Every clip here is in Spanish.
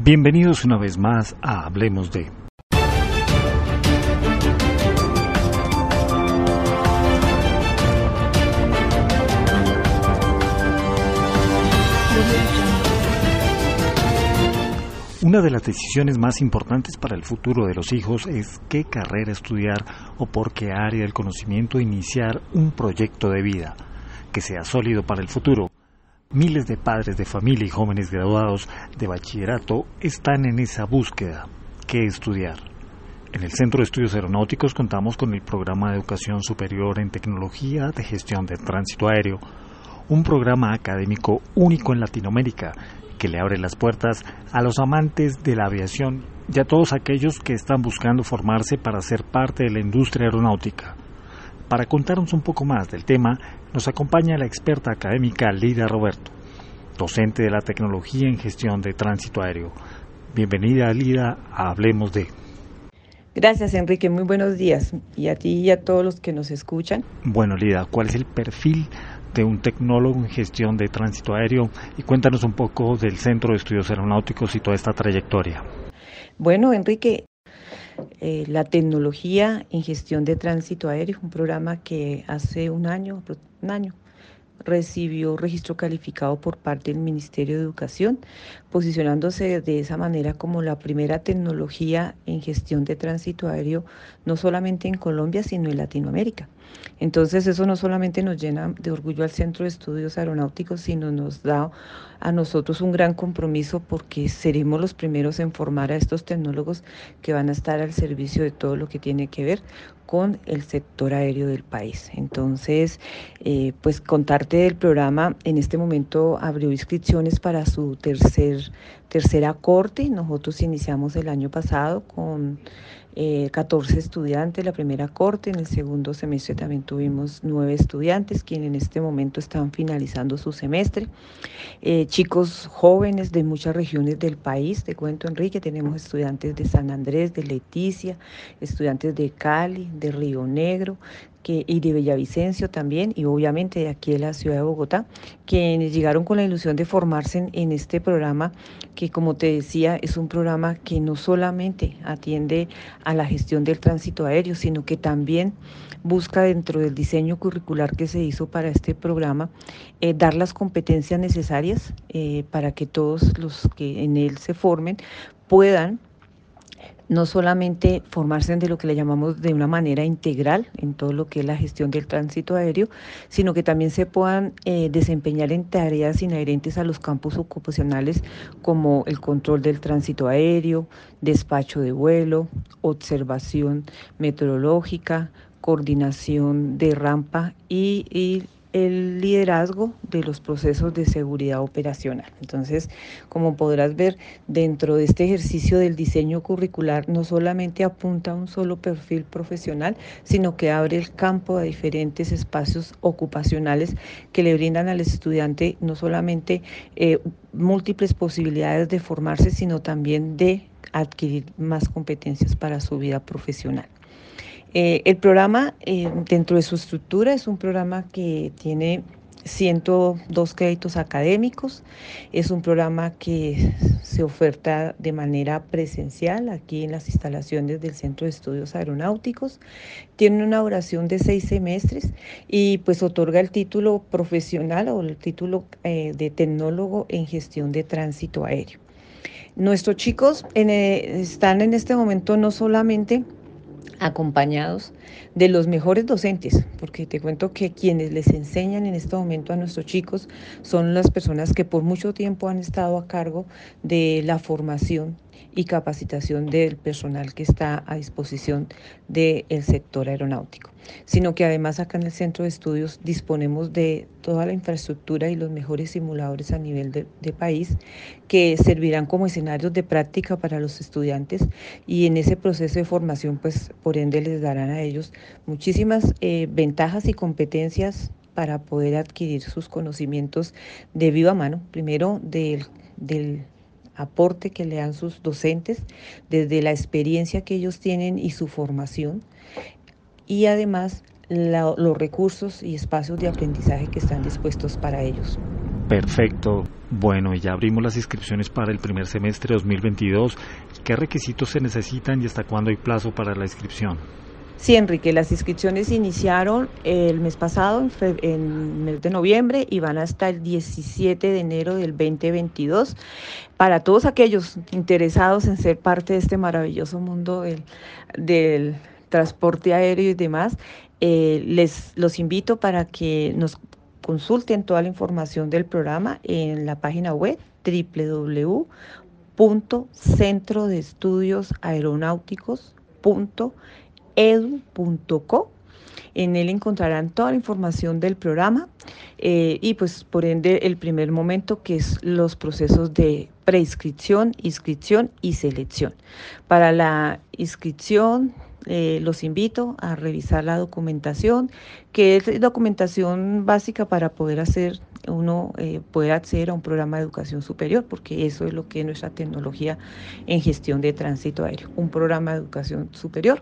Bienvenidos una vez más a Hablemos de. Una de las decisiones más importantes para el futuro de los hijos es qué carrera estudiar o por qué área del conocimiento iniciar un proyecto de vida que sea sólido para el futuro. Miles de padres de familia y jóvenes graduados de bachillerato están en esa búsqueda. ¿Qué estudiar? En el Centro de Estudios Aeronáuticos contamos con el Programa de Educación Superior en Tecnología de Gestión de Tránsito Aéreo, un programa académico único en Latinoamérica que le abre las puertas a los amantes de la aviación y a todos aquellos que están buscando formarse para ser parte de la industria aeronáutica. Para contarnos un poco más del tema, nos acompaña la experta académica Lida Roberto, docente de la tecnología en gestión de tránsito aéreo. Bienvenida, Lida, a Hablemos de. Gracias, Enrique. Muy buenos días. Y a ti y a todos los que nos escuchan. Bueno, Lida, ¿cuál es el perfil de un tecnólogo en gestión de tránsito aéreo? Y cuéntanos un poco del Centro de Estudios Aeronáuticos y toda esta trayectoria. Bueno, Enrique, la tecnología en gestión de tránsito aéreo, un programa que hace un año recibió registro calificado por parte del Ministerio de Educación, posicionándose de esa manera como la primera tecnología en gestión de tránsito aéreo, no solamente en Colombia, sino en Latinoamérica. Entonces eso no solamente nos llena de orgullo al Centro de Estudios Aeronáuticos, sino nos da a nosotros un gran compromiso porque seremos los primeros en formar a estos tecnólogos que van a estar al servicio de todo lo que tiene que ver con el sector aéreo del país. Entonces, pues contarte del programa, en este momento abrió inscripciones para su tercera corte. Nosotros iniciamos el año pasado con 14 estudiantes, la primera corte. En el segundo semestre también tuvimos 9 estudiantes, quienes en este momento están finalizando su semestre. Chicos jóvenes de muchas regiones del país, te cuento, Enrique, tenemos estudiantes de San Andrés, de Leticia, estudiantes de Cali, de Río Negro, y de Villavicencio también, y obviamente de aquí de la ciudad de Bogotá, quienes llegaron con la ilusión de formarse en este programa, que como te decía, es un programa que no solamente atiende a la gestión del tránsito aéreo, sino que también busca dentro del diseño curricular que se hizo para este programa, dar las competencias necesarias para que todos los que en él se formen puedan no solamente formarse de lo que le llamamos de una manera integral en todo lo que es la gestión del tránsito aéreo, sino que también se puedan desempeñar en tareas inherentes a los campos ocupacionales como el control del tránsito aéreo, despacho de vuelo, observación meteorológica, coordinación de rampa y el liderazgo de los procesos de seguridad operacional. Entonces, como podrás ver, dentro de este ejercicio del diseño curricular no solamente apunta a un solo perfil profesional, sino que abre el campo a diferentes espacios ocupacionales que le brindan al estudiante no solamente múltiples posibilidades de formarse, sino también de adquirir más competencias para su vida profesional. El programa, dentro de su estructura, es un programa que tiene 102 créditos académicos, es un programa que se oferta de manera presencial aquí en las instalaciones del Centro de Estudios Aeronáuticos, tiene una duración de 6 semestres y pues otorga el título profesional o el título de tecnólogo en gestión de tránsito aéreo. Nuestros chicos están en este momento no solamente acompañados de los mejores docentes, porque te cuento que quienes les enseñan en este momento a nuestros chicos son las personas que por mucho tiempo han estado a cargo de la formación y capacitación del personal que está a disposición del sector aeronáutico, sino que además acá en el Centro de Estudios disponemos de toda la infraestructura y los mejores simuladores a nivel de país que servirán como escenarios de práctica para los estudiantes y en ese proceso de formación pues por ende les darán a ellos muchísimas ventajas y competencias para poder adquirir sus conocimientos de viva mano, primero del aporte que le dan sus docentes, desde la experiencia que ellos tienen y su formación, y además los recursos y espacios de aprendizaje que están dispuestos para ellos. Perfecto. Bueno, ya abrimos las inscripciones para el primer semestre 2022. ¿Qué requisitos se necesitan y hasta cuándo hay plazo para la inscripción? Sí, Enrique, las inscripciones iniciaron el mes pasado, en el mes de noviembre, y van hasta el 17 de enero del 2022. Para todos aquellos interesados en ser parte de este maravilloso mundo del transporte aéreo y demás, los invito para que nos consulten toda la información del programa en la página web www.centrodeestudiosaeronáuticos.edu.co. En él encontrarán toda la información del programa y pues por ende el primer momento, que es los procesos de preinscripción, inscripción y selección. Para la inscripción los invito a revisar la documentación, que es documentación básica para poder poder acceder a un programa de educación superior, porque eso es lo que es nuestra tecnología en gestión de tránsito aéreo, un programa de educación superior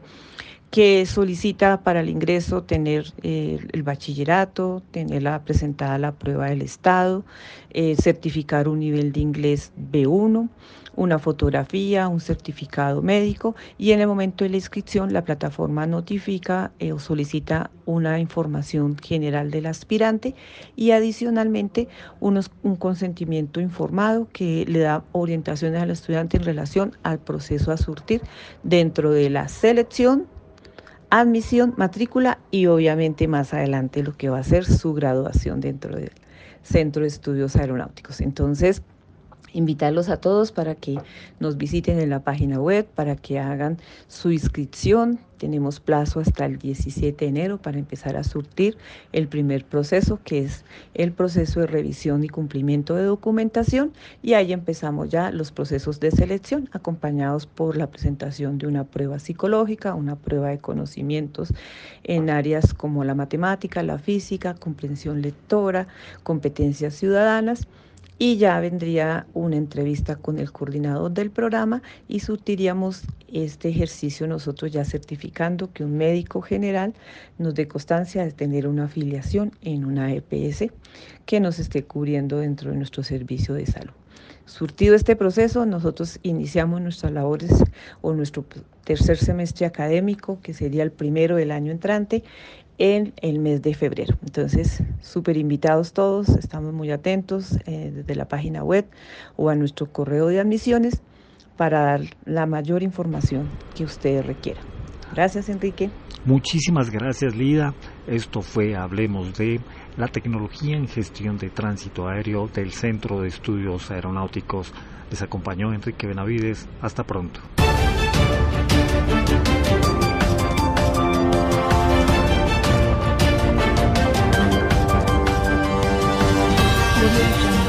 que solicita para el ingreso tener el bachillerato, tenerla presentada la prueba del Estado, certificar un nivel de inglés B1, una fotografía, un certificado médico, y en el momento de la inscripción la plataforma notifica o solicita una información general del aspirante y adicionalmente un consentimiento informado que le da orientaciones al estudiante en relación al proceso a surtir dentro de la selección, admisión, matrícula y obviamente más adelante lo que va a ser su graduación dentro del Centro de Estudios Aeronáuticos. Entonces, invitarlos a todos para que nos visiten en la página web, para que hagan su inscripción. Tenemos plazo hasta el 17 de enero para empezar a surtir el primer proceso, que es el proceso de revisión y cumplimiento de documentación, y ahí empezamos ya los procesos de selección, acompañados por la presentación de una prueba psicológica, una prueba de conocimientos en áreas como la matemática, la física, comprensión lectora, competencias ciudadanas. Y ya vendría una entrevista con el coordinador del programa y surtiríamos este ejercicio nosotros ya certificando que un médico general nos dé constancia de tener una afiliación en una EPS que nos esté cubriendo dentro de nuestro servicio de salud. Surtido este proceso, nosotros iniciamos nuestras labores o nuestro tercer semestre académico, que sería el primero del año entrante, en el mes de febrero. Entonces, súper invitados todos, estamos muy atentos desde la página web o a nuestro correo de admisiones para dar la mayor información que ustedes requieran. Gracias, Enrique. Muchísimas gracias, Lida. Esto fue Hablemos de la tecnología en gestión de tránsito aéreo del Centro de Estudios Aeronáuticos. Les acompañó Enrique Benavides. Hasta pronto. Thank you.